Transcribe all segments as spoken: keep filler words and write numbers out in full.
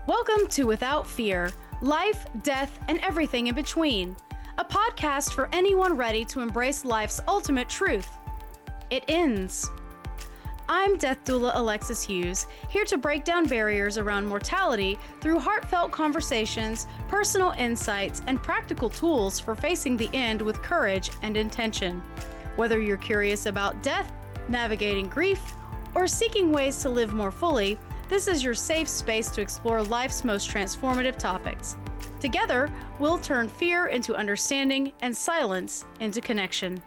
Welcome to Without Fear, Life, Death, and Everything in Between, a podcast for anyone ready to embrace life's ultimate truth. It ends. I'm Death Doula Alexis Hughes, here to break down barriers around mortality through heartfelt conversations, personal insights, and practical tools for facing the end with courage and intention. Whether you're curious about death, navigating grief, or seeking ways to live more fully, this is your safe space to explore life's most transformative topics. Together, we'll turn fear into understanding and silence into connection.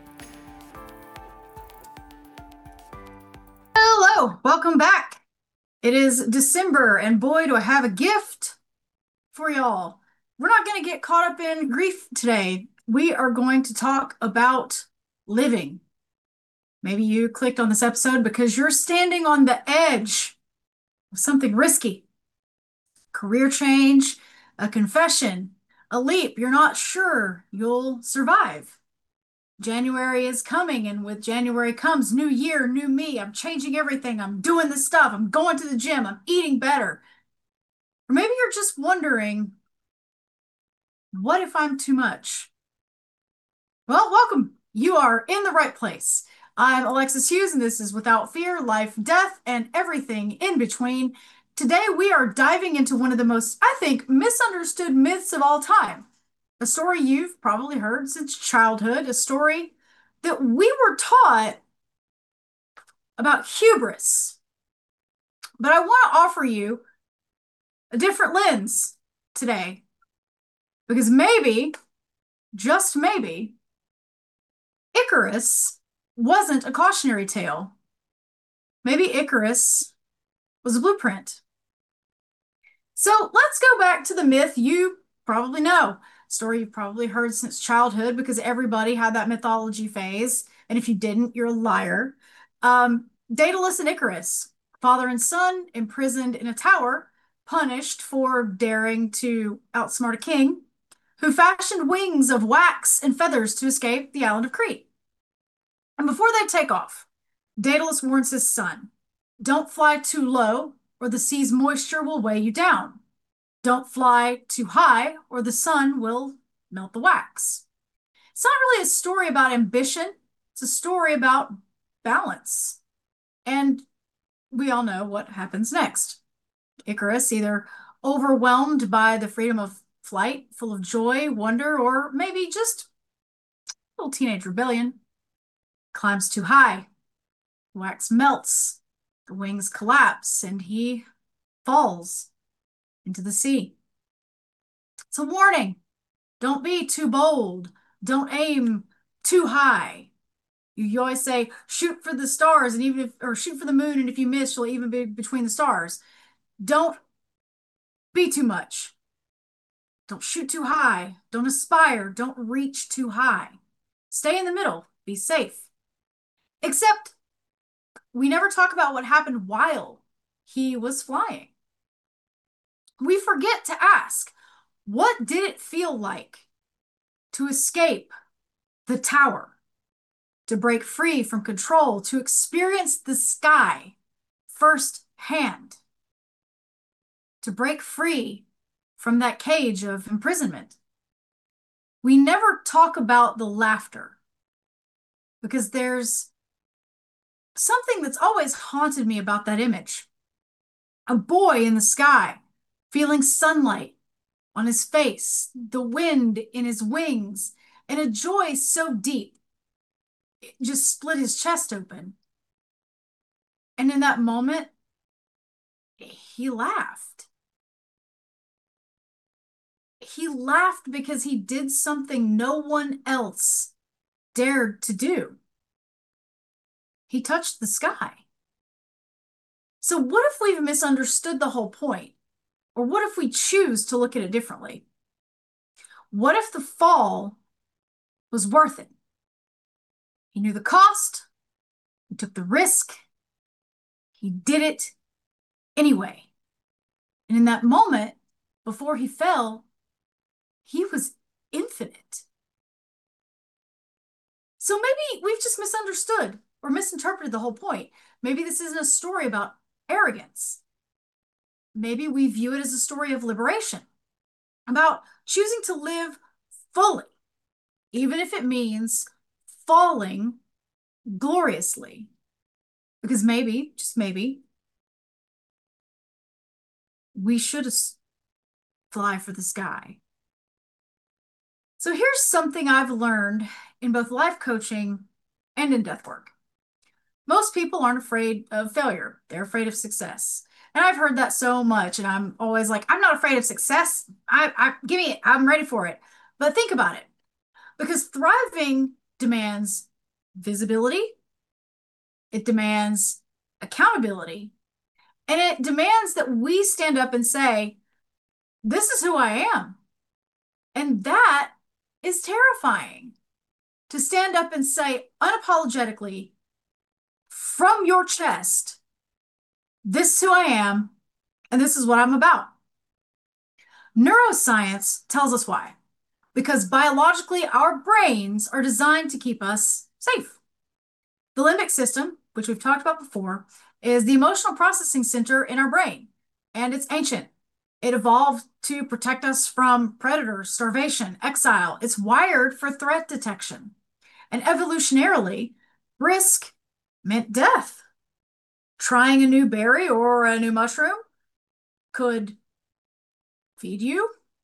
Hello, welcome back. It is December, and boy, do I have a gift for y'all. We're not going to get caught up in grief today. We are going to talk about living. Maybe you clicked on this episode because you're standing on the edge of something risky. Career change, a confession, a leap you're not sure you'll survive. January is coming, and with January comes new year, new me. I'm changing everything. I'm doing this stuff. I'm going to the gym. I'm eating better. Or maybe you're just wondering, what if I'm too much? Well, welcome. You are in the right place. I'm Alexis Hughes, and this is Without Fear, Life, Death, and Everything in Between. Today, we are diving into one of the most, I think, misunderstood myths of all time. A story you've probably heard since childhood, a story that we were taught about hubris. But I want to offer you a different lens today, because maybe, just maybe, Icarus wasn't a cautionary tale. Maybe Icarus was a blueprint. So let's go back to the myth you probably know. Story you've probably heard since childhood because everybody had that mythology phase. And if you didn't, you're a liar. Um, Daedalus and Icarus, father and son, imprisoned in a tower, punished for daring to outsmart a king, who fashioned wings of wax and feathers to escape the island of Crete. And before they take off, Daedalus warns his son, don't fly too low or the sea's moisture will weigh you down. Don't fly too high or the sun will melt the wax. It's not really a story about ambition. It's a story about balance. And we all know what happens next. Icarus, either overwhelmed by the freedom of flight, full of joy, wonder, or maybe just a little teenage rebellion, climbs too high. The wax melts, the wings collapse, and he falls into the sea. It's a warning. Don't be too bold. Don't aim too high. You, you always say, shoot for the stars, and even if, or shoot for the moon, and if you miss, you'll even be between the stars. Don't be too much. Don't shoot too high. Don't aspire. Don't reach too high. Stay in the middle. Be safe. Except we never talk about what happened while he was flying. We forget to ask, what did it feel like to escape the tower, to break free from control, to experience the sky firsthand, to break free from that cage of imprisonment? We never talk about the laughter because there's something that's always haunted me about that image. A boy in the sky, feeling sunlight on his face, the wind in his wings, and a joy so deep, it just split his chest open. And in that moment, he laughed. He laughed because he did something no one else dared to do. He touched the sky. So what if we've misunderstood the whole point? Or what if we choose to look at it differently? What if the fall was worth it? He knew the cost, he took the risk, he did it anyway. And in that moment, before he fell, he was infinite. So maybe we've just misunderstood or misinterpreted the whole point. Maybe this isn't a story about arrogance. maybe we view it as a story of liberation, about choosing to live fully, even if it means falling gloriously. Because maybe, just maybe, we should fly for the sky. So here's something I've learned in both life coaching and in death work. Most people aren't afraid of failure. They're afraid of success. And I've heard that so much, and I'm always like, I'm not afraid of success. I, I give me it. I'm ready for it. But think about it. Because thriving demands visibility, it demands accountability, and it demands that we stand up and say, this is who I am. And that is terrifying, to stand up and say unapologetically from your chest, this is who I am, and this is what I'm about. Neuroscience tells us why. Because biologically, our brains are designed to keep us safe. The limbic system, which we've talked about before, is the emotional processing center in our brain, and it's ancient. It evolved to protect us from predators, starvation, exile. It's wired for threat detection. And evolutionarily, risk meant death. Trying a new berry or a new mushroom could feed you,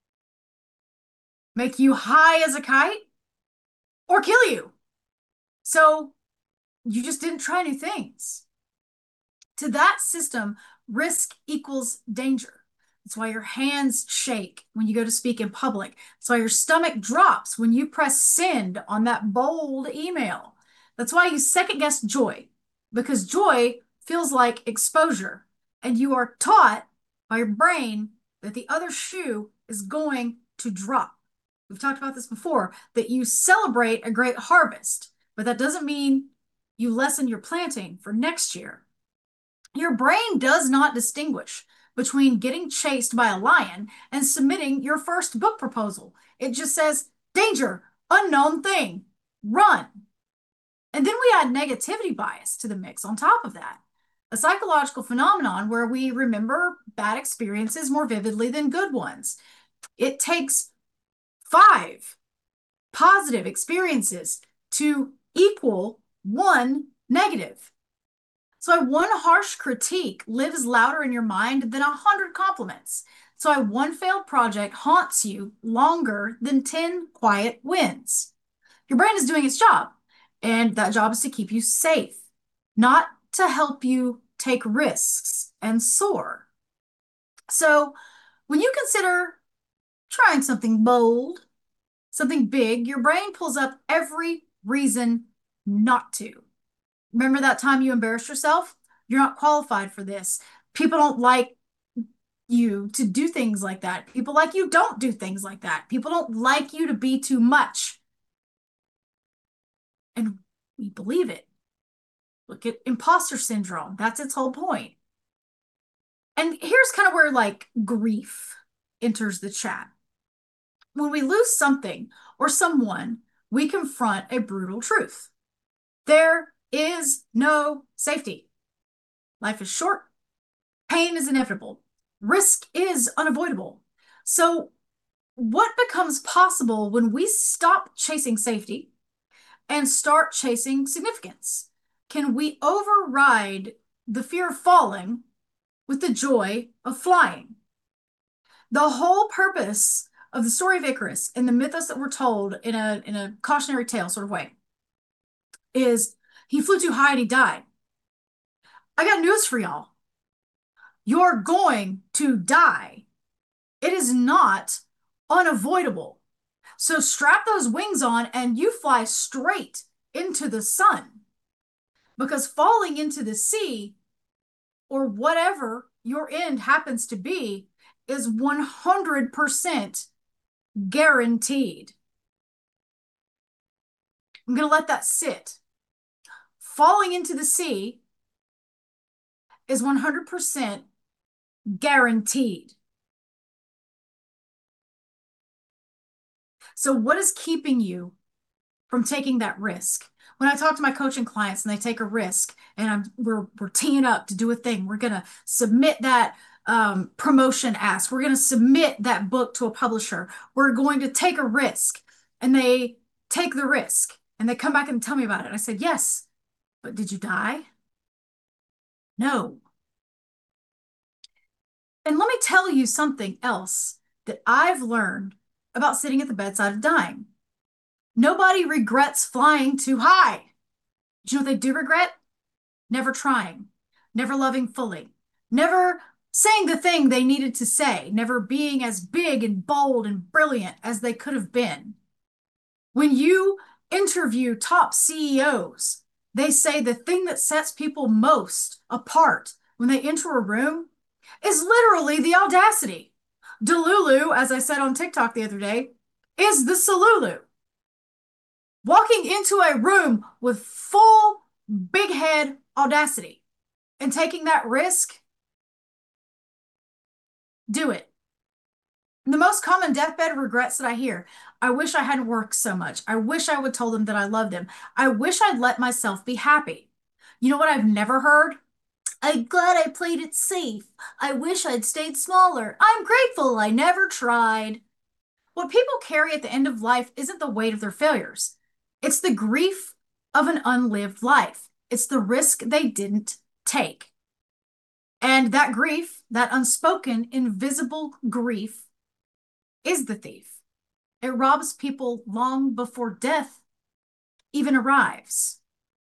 make you high as a kite, or kill you. So you just didn't try new things. To that system, risk equals danger. That's why your hands shake when you go to speak in public. That's why your stomach drops when you press send on that bold email. That's why you second guess joy, because joy feels like exposure, and you are taught by your brain that the other shoe is going to drop. We've talked about this before, that you celebrate a great harvest, but that doesn't mean you lessen your planting for next year. Your brain does not distinguish between getting chased by a lion and submitting your first book proposal. It just says, danger, unknown thing, run. And then we add negativity bias to the mix on top of that. A psychological phenomenon where we remember bad experiences more vividly than good ones. It takes five positive experiences to equal one negative. So one harsh critique lives louder in your mind than a hundred compliments. So one failed project haunts you longer than ten quiet wins. Your brain is doing its job, and that job is to keep you safe, not to help you take risks and soar. So when you consider trying something bold, something big, your brain pulls up every reason not to. Remember that time you embarrassed yourself? You're not qualified for this. People don't like you to do things like that. People like you don't do things like that. People don't like you to be too much. And we believe it. Look at imposter syndrome. That's its whole point. And here's kind of where like grief enters the chat. When we lose something or someone, we confront a brutal truth. There is no safety. Life is short. Pain is inevitable. Risk is unavoidable. So what becomes possible when we stop chasing safety and start chasing significance? Can we override the fear of falling with the joy of flying? The whole purpose of the story of Icarus and the mythos that we're told in a, in a cautionary tale sort of way is he flew too high and he died. I got news for y'all. You're going to die. It is not unavoidable. So strap those wings on and you fly straight into the sun. Because falling into the sea, or whatever your end happens to be, is one hundred percent guaranteed. I'm going to let that sit. Falling into the sea is one hundred percent guaranteed. So what is keeping you from taking that risk? When I talk to my coaching clients and they take a risk and I'm, we're, we're teeing up to do a thing, we're going to submit that um, promotion ask. We're going to submit that book to a publisher. We're going to take a risk. And they take the risk and they come back and tell me about it. I said, yes, but did you die? No. And let me tell you something else that I've learned about sitting at the bedside of dying. Nobody regrets flying too high. Do you know what they do regret? Never trying, never loving fully, never saying the thing they needed to say, never being as big and bold and brilliant as they could have been. When you interview top C E Os, they say the thing that sets people most apart when they enter a room is literally the audacity. Delulu, as I said on TikTok the other day, is the Salulu. Walking into a room with full big head audacity and taking that risk, do it. The most common deathbed regrets that I hear: I wish I hadn't worked so much. I wish I would told them that I loved them. I wish I'd let myself be happy. You know what I've never heard? I'm glad I played it safe. I wish I'd stayed smaller. I'm grateful I never tried. What people carry at the end of life isn't the weight of their failures. It's the grief of an unlived life. It's the risk they didn't take. And that grief, that unspoken, invisible grief, is the thief. It robs people long before death even arrives.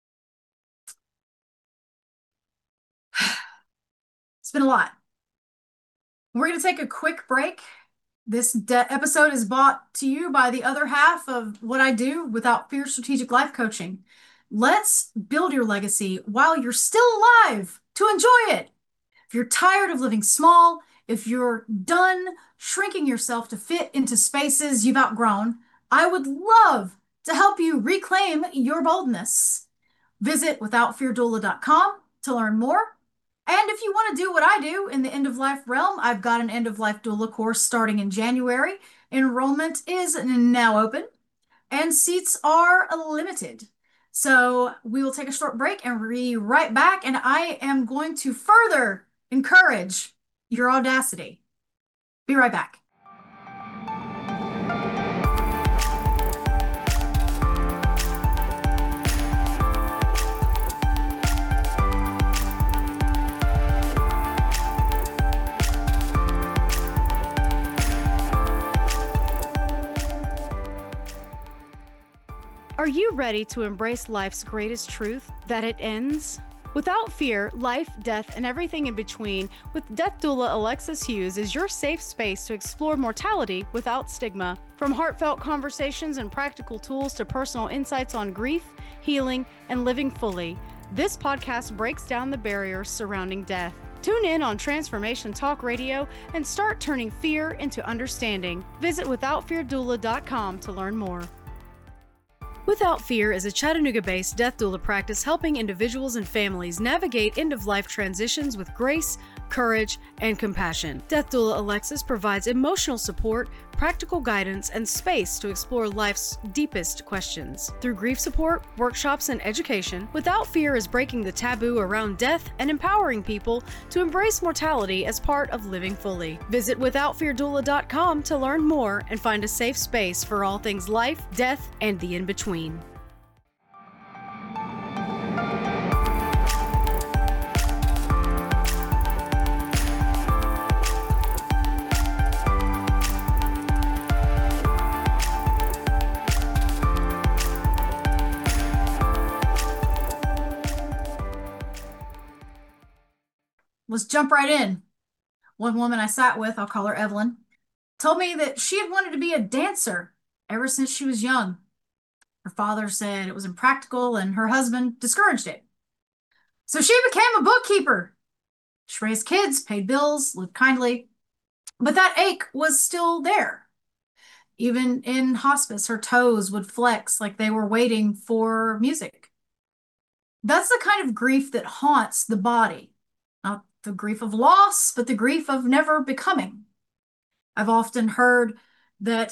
It's been a lot. We're going to take a quick break. This episode is brought to you by the other half of what I do, Without Fear Strategic Life Coaching. Let's build your legacy while you're still alive to enjoy it. If you're tired of living small, if you're done shrinking yourself to fit into spaces you've outgrown, I would love to help you reclaim your boldness. Visit without fear doula dot com to learn more. And if you want to do what I do in the end-of-life realm, I've got an end-of-life doula course starting in January. Enrollment is now open and seats are limited. So we will take a short break and be right back. And I am going to further encourage your audacity. Be right back. Are you ready to embrace life's greatest truth, that it ends? Without Fear, Life, Death, and Everything in Between with death doula Alexis Hughes is your safe space to explore mortality without stigma. From heartfelt conversations and practical tools to personal insights on grief, healing, and living fully, this podcast breaks down the barriers surrounding death. Tune in on Transformation Talk Radio and start turning fear into understanding. Visit without fear doula dot com to learn more. Without Fear is a Chattanooga-based death doula practice helping individuals and families navigate end-of-life transitions with grace, courage, and compassion. Death doula Alexis provides emotional support, practical guidance, and space to explore life's deepest questions. Through grief support, workshops, and education, Without Fear is breaking the taboo around death and empowering people to embrace mortality as part of living fully. Visit without fear doula dot com to learn more and find a safe space for all things life, death, and the in-between. Let's jump right in. One woman I sat with, I'll call her Evelyn, told me that she had wanted to be a dancer ever since she was young. Her father said it was impractical and her husband discouraged it. So she became a bookkeeper. She raised kids, paid bills, lived kindly, but that ache was still there. Even in hospice, her toes would flex like they were waiting for music. That's the kind of grief that haunts the body. Not the grief of loss, but the grief of never becoming. I've often heard that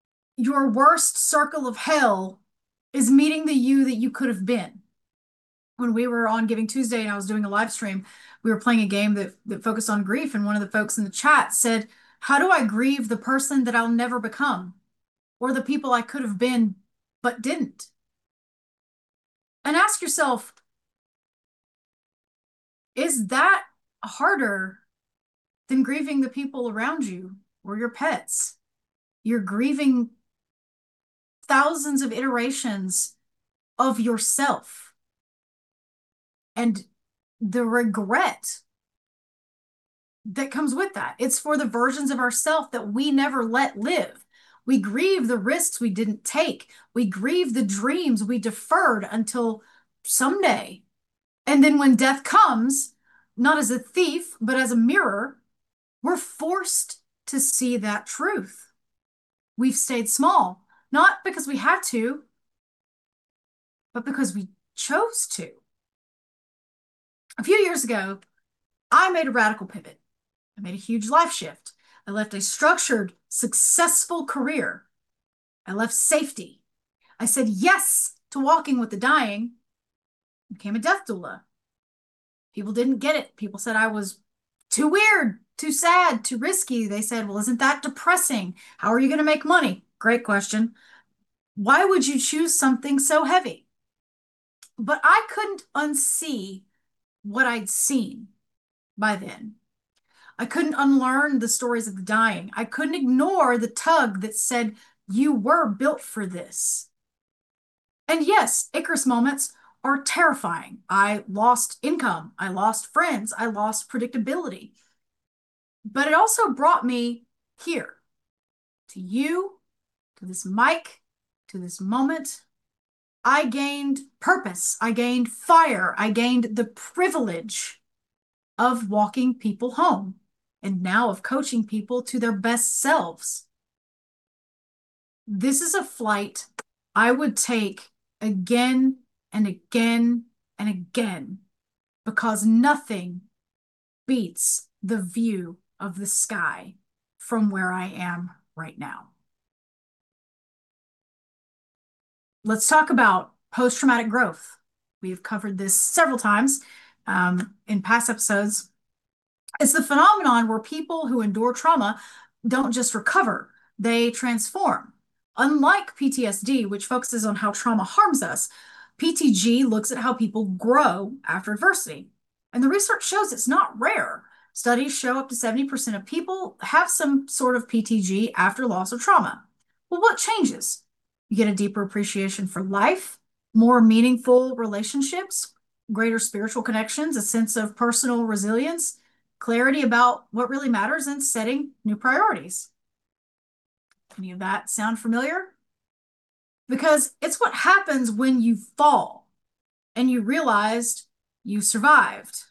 your worst circle of hell is meeting the you that you could have been. when we were on Giving Tuesday and I was doing a live stream, we were playing a game that, that focused on grief. And one of the folks in the chat said, how do I grieve the person that I'll never become or the people I could have been but didn't? And ask yourself, is that harder than grieving the people around you or your pets? You're grieving thousands of iterations of yourself. And the regret that comes with that. It's for the versions of ourselves that we never let live. We grieve the risks we didn't take. We grieve the dreams we deferred until someday. And then when death comes, not as a thief, but as a mirror, we're forced to see that truth. We've stayed small, not because we had to, but because we chose to. A few years ago, I made a radical pivot. I made a huge life shift. I left a structured, successful career. I left safety. I said yes to walking with the dying, became a death doula. People didn't get it. People said I was too weird, too sad, too risky. They said, well, isn't that depressing? How are you going to make money? Great question. Why would you choose something so heavy? But I couldn't unsee what I'd seen by then. I couldn't unlearn the stories of the dying. I couldn't ignore the tug that said, you were built for this. And yes, Icarus moments are terrifying. I lost income. I lost friends. I lost predictability. But it also brought me here, to you, to this mic, to this moment. I gained purpose. I gained fire. I gained the privilege of walking people home, and now of coaching people to their best selves. This is a flight I would take again and again and again, because nothing beats the view of the sky from where I am right now. Let's talk about post-traumatic growth. We've covered this several times um, in past episodes. It's the phenomenon where people who endure trauma don't just recover, they transform. Unlike P T S D, which focuses on how trauma harms us, P T G looks at how people grow after adversity. And the research shows it's not rare. Studies show up to seventy percent of people have some sort of P T G after loss or trauma. Well, what changes? You get a deeper appreciation for life, more meaningful relationships, greater spiritual connections, a sense of personal resilience, clarity about what really matters, and setting new priorities. Any of that sound familiar? Because it's what happens when you fall and you realized you survived.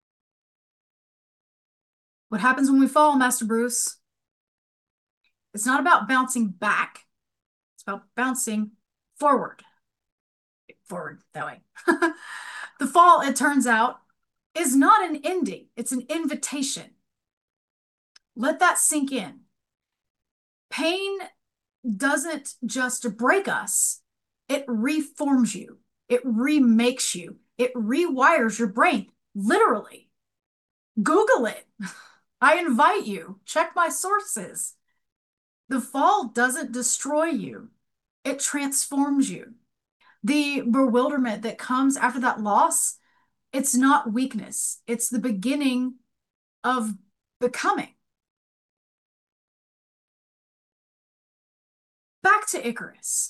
What happens when we fall, Master Bruce? It's not about bouncing back. It's about bouncing forward. Forward, that way. The fall, it turns out, is not an ending. It's an invitation. Let that sink in. Pain doesn't just break us. It reforms you. It remakes you. It rewires your brain, literally. Google it. I invite you. Check my sources. The fall doesn't destroy you. It transforms you. The bewilderment that comes after that loss, it's not weakness. It's the beginning of becoming. Back to Icarus.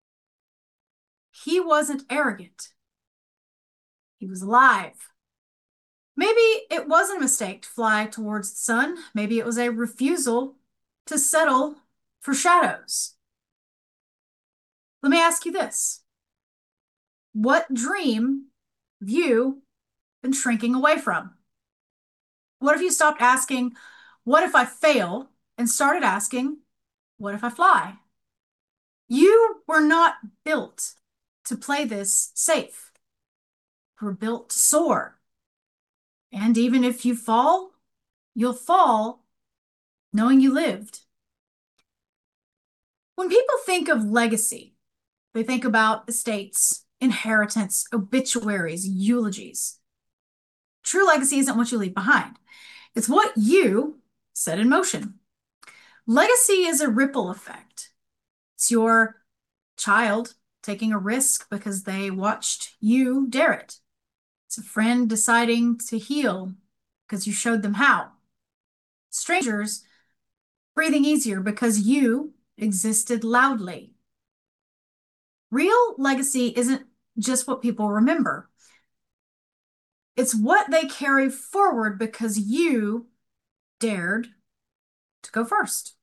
He wasn't arrogant. He was alive. Maybe it wasn't a mistake to fly towards the sun. Maybe it was a refusal to settle for shadows. Let me ask you this. What dream have you been shrinking away from? What if you stopped asking, what if I fail, and started asking, what if I fly? You were not built to play this safe. You were built to soar. And even if you fall, you'll fall knowing you lived. When people think of legacy, they think about estates inheritance, obituaries, eulogies. True legacy isn't what you leave behind. It's what you set in motion. Legacy is a ripple effect. It's your child taking a risk because they watched you dare it. It's a friend deciding to heal because you showed them how. Strangers breathing easier because you existed loudly. Real legacy isn't just what people remember. It's what they carry forward because you dared to go first.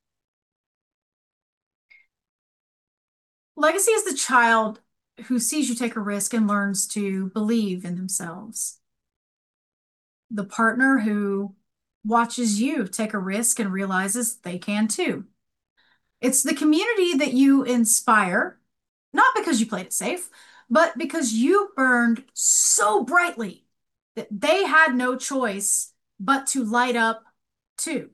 Legacy is the child who sees you take a risk and learns to believe in themselves. The partner who watches you take a risk and realizes they can too. It's the community that you inspire, not because you played it safe, but because you burned so brightly that they had no choice but to light up too.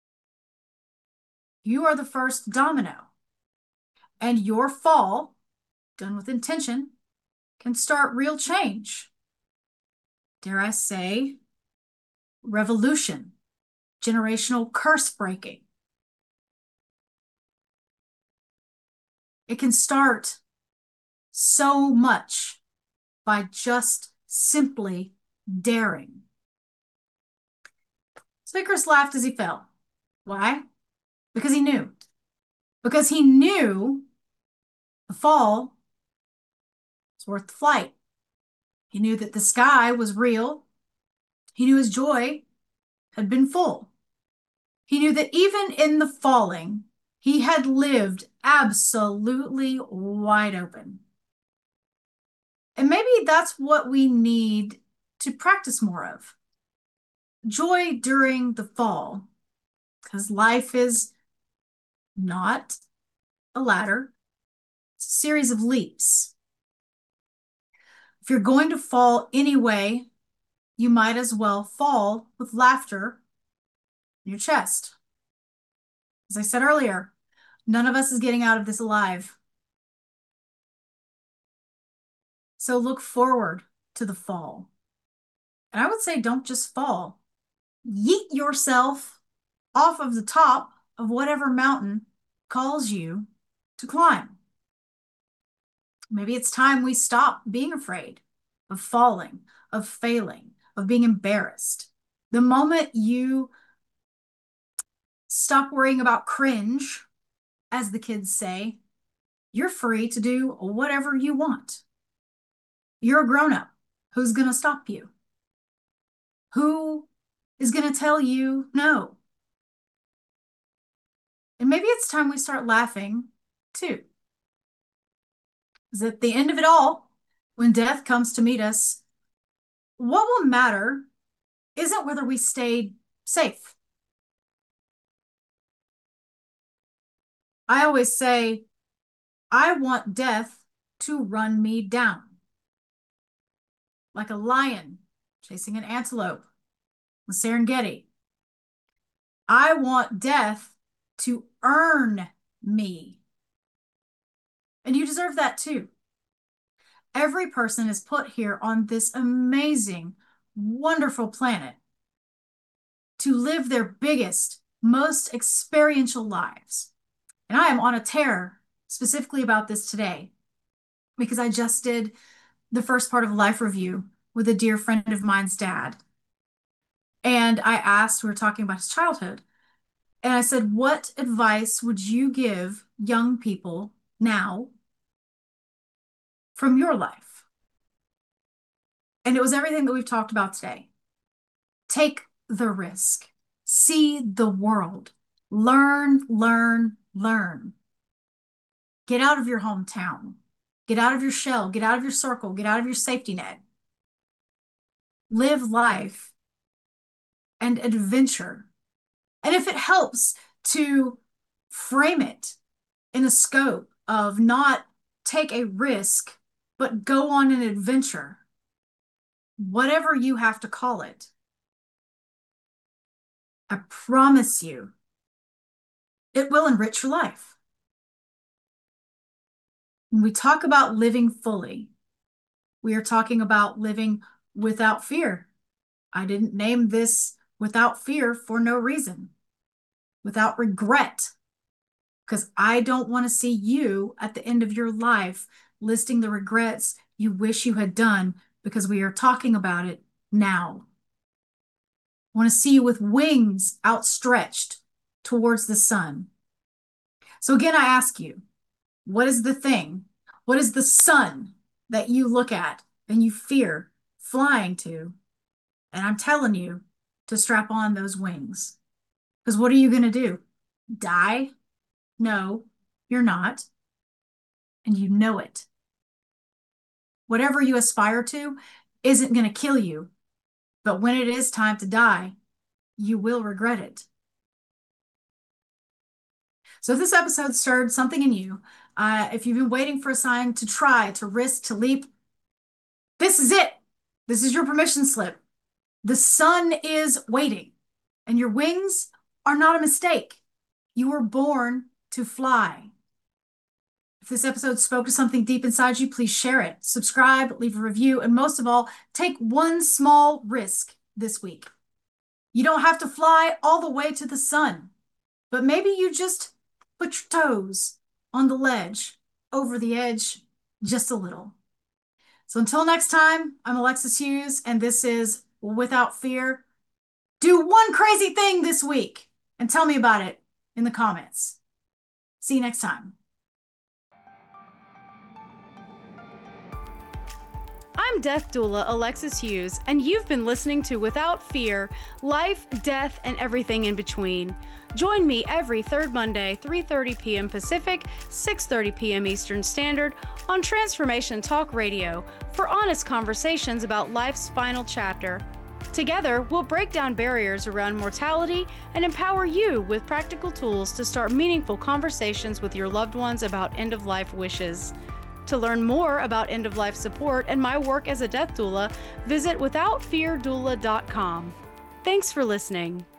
You are the first domino, and your fall, done with intention, can start real change. Dare I say, revolution, generational curse breaking. It can start so much by just simply daring. So Icarus laughed as he fell. Why? Because he knew. Because he knew the fall was worth the flight. He knew that the sky was real. He knew his joy had been full. He knew that even in the falling, he had lived absolutely wide open. And maybe that's what we need to practice more of. Joy during the fall, because life is not a ladder. It's a series of leaps. If you're going to fall anyway, you might as well fall with laughter in your chest. As I said earlier, none of us is getting out of this alive. So look forward to the fall. And I would say don't just fall. Yeet yourself off of the top of whatever mountain calls you to climb. Maybe it's time we stop being afraid of falling, of failing, of being embarrassed. The moment you stop worrying about cringe, as the kids say, you're free to do whatever you want. You're a grown-up. Who's going to stop you? Who is going to tell you no? And maybe it's time we start laughing too. Because at the end of it all, when death comes to meet us, what will matter isn't whether we stayed safe. I always say, I want death to run me down. Like a lion chasing an antelope with Serengeti. I want death to earn me. And you deserve that too. Every person is put here on this amazing, wonderful planet to live their biggest, most experiential lives. And I am on a tear specifically about this today because I just did the first part of Life Review with a dear friend of mine's dad. And I asked, we were talking about his childhood, and I said, what advice would you give young people now from your life? And it was everything that we've talked about today. Take the risk. See the world. Learn, learn, learn. Get out of your hometown. Get out of your shell. Get out of your circle. Get out of your safety net. Live life and adventure. And if it helps to frame it in a scope of not take a risk, but go on an adventure, whatever you have to call it, I promise you, it will enrich your life. When we talk about living fully, We are talking about living without fear. I didn't name this without fear for no reason, without regret, because I don't want to see you at the end of your life listing the regrets you wish you had done, because we are talking about it now. I want to see you with wings outstretched towards the sun. So again, I ask you, what is the thing? What is the sun that you look at and you fear flying to? And I'm telling you to strap on those wings. Because what are you going to do? Die? No, you're not. And you know it. Whatever you aspire to isn't going to kill you. But when it is time to die, you will regret it. So if this episode stirred something in you, uh, if you've been waiting for a sign to try, to risk, to leap, this is it. This is your permission slip. The sun is waiting, and your wings are not a mistake. You were born to fly. If this episode spoke to something deep inside you, please share it, subscribe, leave a review, and most of all, take one small risk this week. You don't have to fly all the way to the sun, but maybe you just put your toes on the ledge, over the edge, just a little. So until next time, I'm Alexis Hughes, and this is Without Fear. Do one crazy thing this week and tell me about it in the comments. See you next time. I'm Death Doula Alexis Hughes, and you've been listening to Without Fear, Life, Death, and Everything in Between. Join me every third Monday, three thirty p.m. Pacific, six thirty p.m. Eastern Standard on Transformation Talk Radio for honest conversations about life's final chapter. Together, we'll break down barriers around mortality and empower you with practical tools to start meaningful conversations with your loved ones about end-of-life wishes. To learn more about end-of-life support and my work as a death doula, visit without fear doula dot com. Thanks for listening.